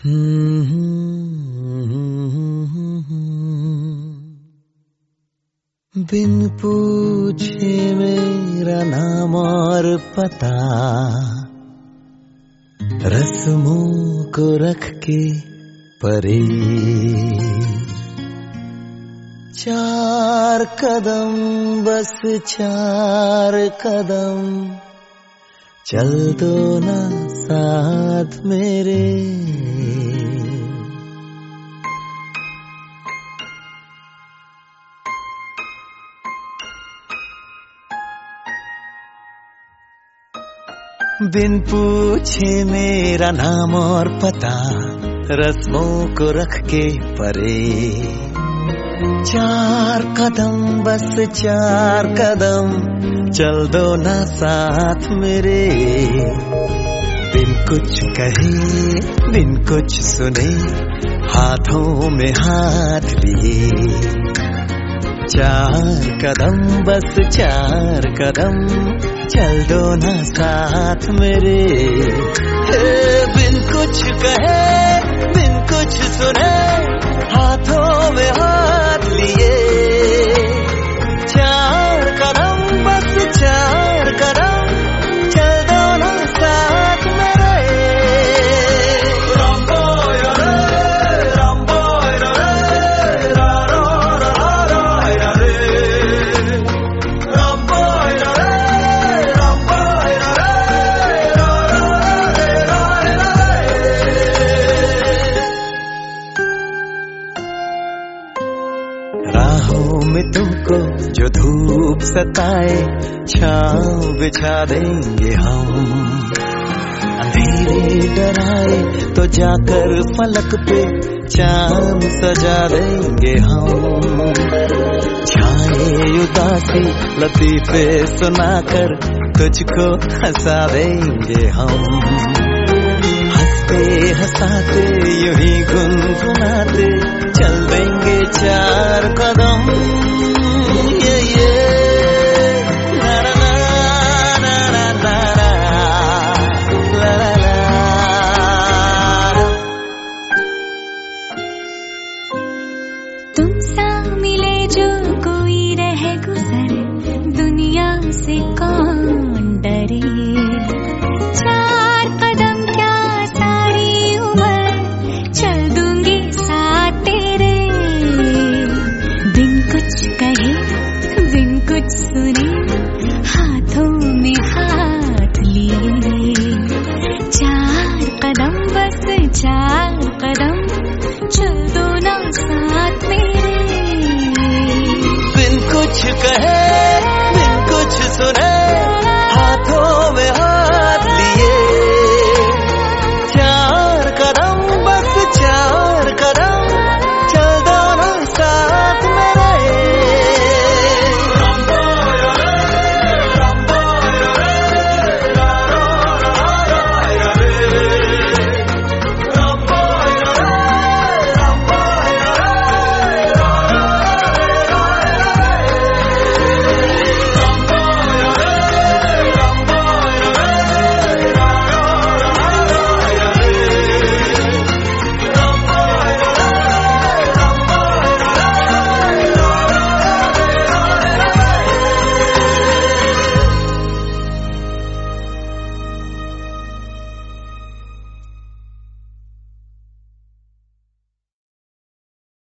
बिन पूछे मेरा नाम और पता, रस्मों को रख के परे, 4 कदम बस 4 कदम, चल दो ना साथ मेरे। बिन पूछे मेरा नाम और पता, रस्मों को रख के परे, 4 कदम बस 4 कदम, चल दो ना साथ मेरे। बिन कुछ कहे बिन कुछ सुने, हाथों में हाथ लिए, 4 कदम बस 4 कदम, चल दो ना साथ मेरे। बिन कुछ कहे बिन कुछ सुने, हाथों में हाथ लिए, 4 कदम बस 4 कदम, चल दो ना साथ मेरे। राहों में तुमको जो धूप सताए, छाँव बिछा देंगे हम। अंधेरे डराए तो जाकर फलक पे चांद सजा देंगे हम। छाए उदासी लतीफे सुनाकर तुझको हंसा देंगे हम। हंसते हंसाते यूं ही गुनगुनाते चल देंगे 4 कदम।